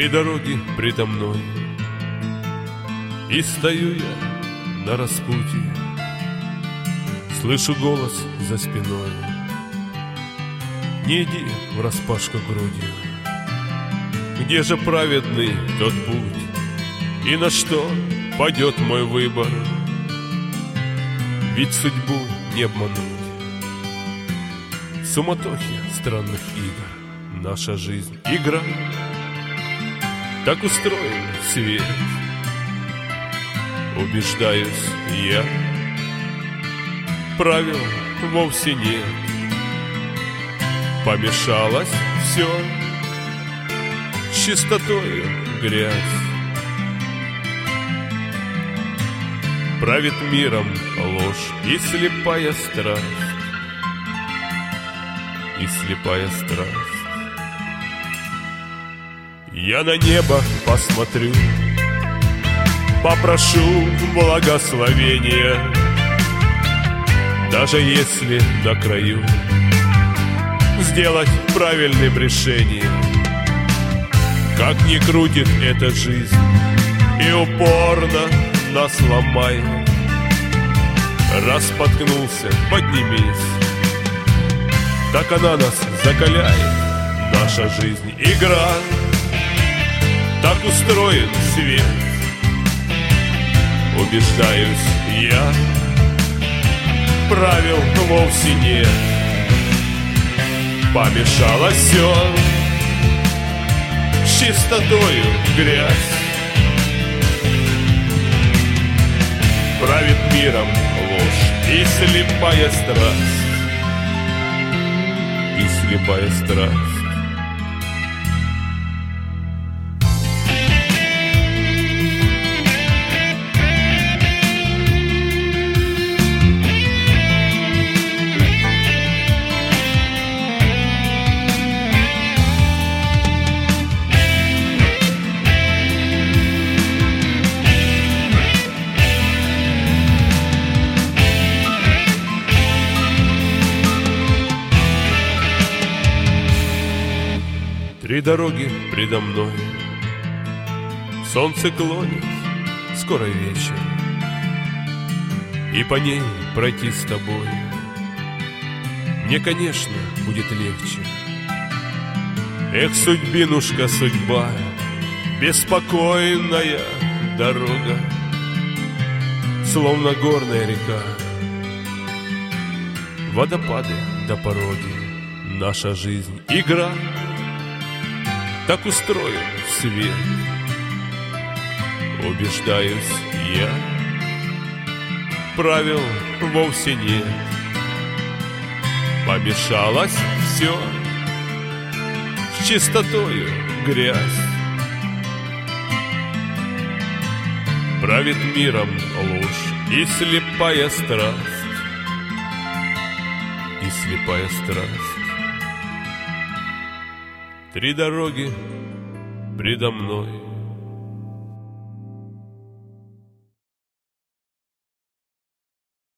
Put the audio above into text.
Три дороги предо мной, и стою я на распутье. Слышу голос за спиной: не иди враспашку грудью. Где же праведный тот путь, и на что падет мой выбор? Ведь судьбу не обмануть. В суматохе странных игр наша жизнь игра. Так устроен свет, убеждаюсь я. Правил вовсе нет. Помешалось все, с чистотою грязь. Правит миром ложь и слепая страсть. И слепая страсть. Я на небо посмотрю, попрошу благословения. Даже если на краю сделать правильным решением. Как ни крутит эта жизнь и упорно нас ломает, раз споткнулся, поднимись. Так она нас закаляет, наша жизнь игра. Так устроен свет, убеждаюсь я. Правил вовсе нет. Помешалось все, с чистотою грязь. Правит миром ложь и слепая страсть. И слепая страсть. Три дороги предо мной, солнце клонит, скоро вечер, и по ней пройти с тобой мне, конечно, будет легче. Эх, судьбинушка, судьба, беспокойная дорога, словно горная река, водопады до пороги. Наша жизнь — игра. Так устроен свет, убеждаюсь я. Правил вовсе нет. Помешалось все, с чистотою грязь. Правит миром ложь и слепая страсть. И слепая страсть. Три дороги предо мной,